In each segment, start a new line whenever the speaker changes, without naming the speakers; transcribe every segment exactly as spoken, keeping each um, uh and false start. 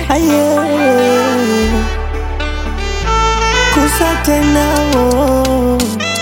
Aye, kusa tena oh.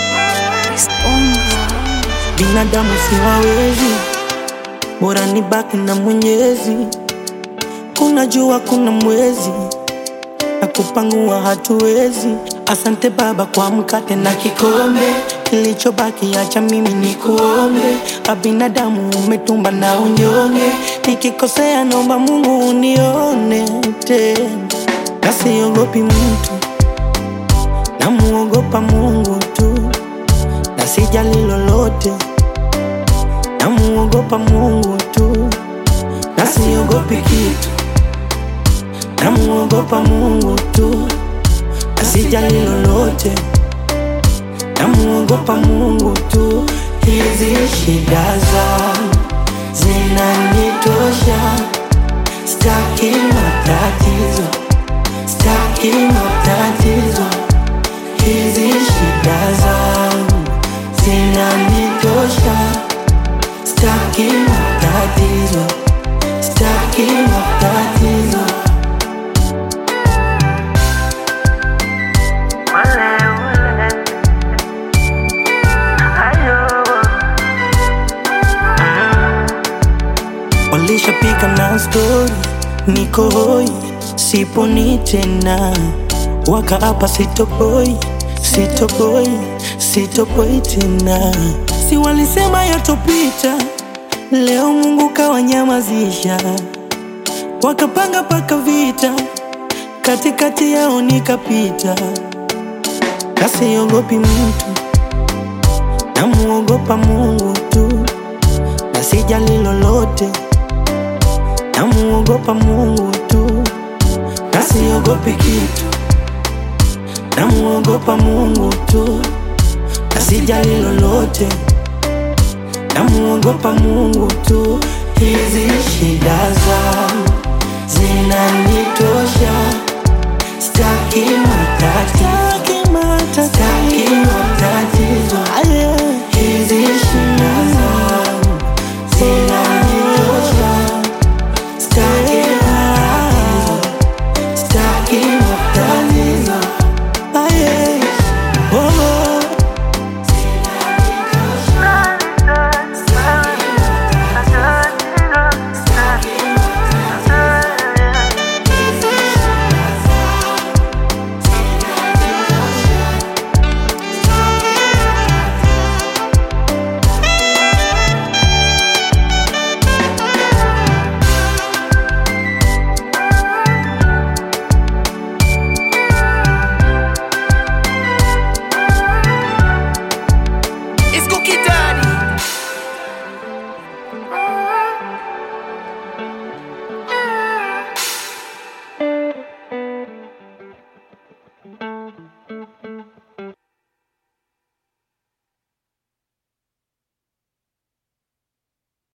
Binadamu siwawezi, bora nibaki na Mwenyezi. Kuna jua kuna mwezi, na kupangua hatuwezi. Asante Baba kwa mkate na kikombe, kilichobaki acha mimi nikuombe. Abinadamu umetumba na unyonge, nikikosea naomba Mungu unione tena. Na siogopi mtu, namuogopa Mungu tu. Na sijali lolote, namuogopa Mungu tu. Na siogopi kitu, namuogopa Mungu tu. Na sijali lolote, namuogopa Mungu tu. Hizi shida zangu zinanitosha, staki matatizo, staki matatizo. Hizi shida zangu zinanitosha, staki matatizo, staki matatizo. Walishapika na story, niko hoi, siponi tena. Wakaapa sitoboi, sitoboi, sitoboi tena. Si walisema yatopita, leo Mungu kawanyamazisha. Wakapanga paka vita, katikati yao nikapita. Na siogopi mtu, namuogopa Mungu tu. Na sijali lolote, namuogopa Mungu tu. Na siogopi kitu, namuogopa Mungu tu. Na sijali lolote, namuogopa Mungu tu. Hizi shida zangu zinanitosha, staki matatizo, staki matatizo. Hizi shida zangu zinanitosha, staki matatizo, staki matatizo.
Thank you.